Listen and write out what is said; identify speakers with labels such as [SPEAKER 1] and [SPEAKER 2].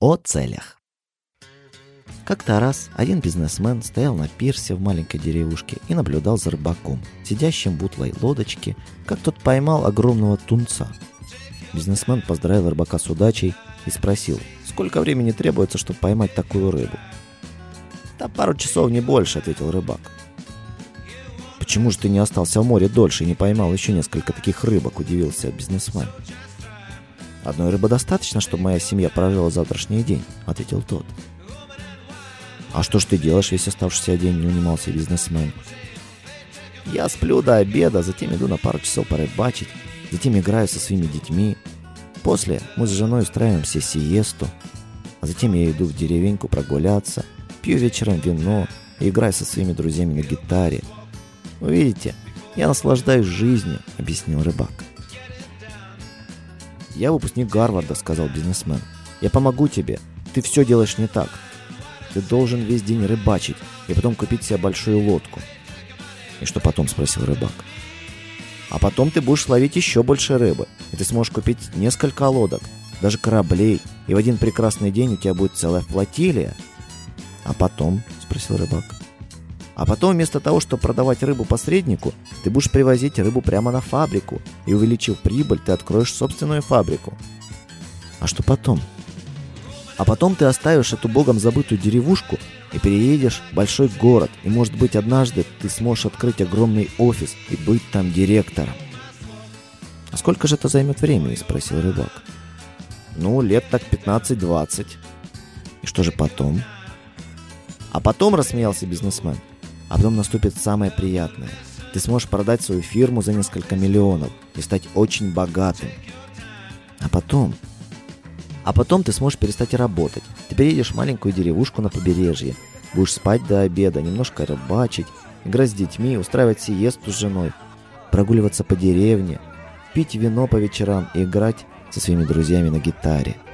[SPEAKER 1] О целях. Как-то раз один бизнесмен стоял на пирсе в маленькой деревушке и наблюдал за рыбаком, сидящим в утлой лодочке, как тот поймал огромного тунца. Бизнесмен поздравил рыбака с удачей и спросил, сколько времени требуется, чтобы поймать такую рыбу. «Да пару часов, не больше», — ответил рыбак. «Почему же ты не остался в море дольше и не поймал еще несколько таких рыбок?» — удивился бизнесмен. «Одной рыбы достаточно, чтобы моя семья прожила завтрашний день», — ответил тот. «А что ж ты делаешь весь оставшийся день?» — не унимался бизнесмен. «Я сплю до обеда, затем иду на пару часов порыбачить, затем играю со своими детьми. После мы с женой устраиваем себе сиесту, а затем я иду в деревеньку прогуляться, пью вечером вино и играю со своими друзьями на гитаре. Вы видите, я наслаждаюсь жизнью», — объяснил рыбак. «Я выпускник Гарварда», — сказал бизнесмен. «Я помогу тебе. Ты все делаешь не так. Ты должен весь день рыбачить и потом купить себе большую лодку». «И что потом?» — спросил рыбак. «А потом ты будешь ловить еще больше рыбы, и ты сможешь купить несколько лодок, даже кораблей, и в один прекрасный день у тебя будет целая флотилия». «А потом?» — спросил рыбак. «А потом вместо того, чтобы продавать рыбу посреднику, ты будешь привозить рыбу прямо на фабрику, и, увеличив прибыль, ты откроешь собственную фабрику». «А что потом?» «А потом ты оставишь эту богом забытую деревушку и переедешь в большой город, и, может быть, однажды ты сможешь открыть огромный офис и быть там директором». «А сколько же это займет времени?» — спросил рыбак. «Ну, лет так 15-20. «И что же потом?» «А потом», — рассмеялся бизнесмен, «а потом наступит самое приятное. Ты сможешь продать свою фирму за несколько миллионов и стать очень богатым». «А потом?» «А потом ты сможешь перестать работать. Ты переедешь в маленькую деревушку на побережье, будешь спать до обеда, немножко рыбачить, играть с детьми, устраивать сиесту с женой, прогуливаться по деревне, пить вино по вечерам и играть со своими друзьями на гитаре».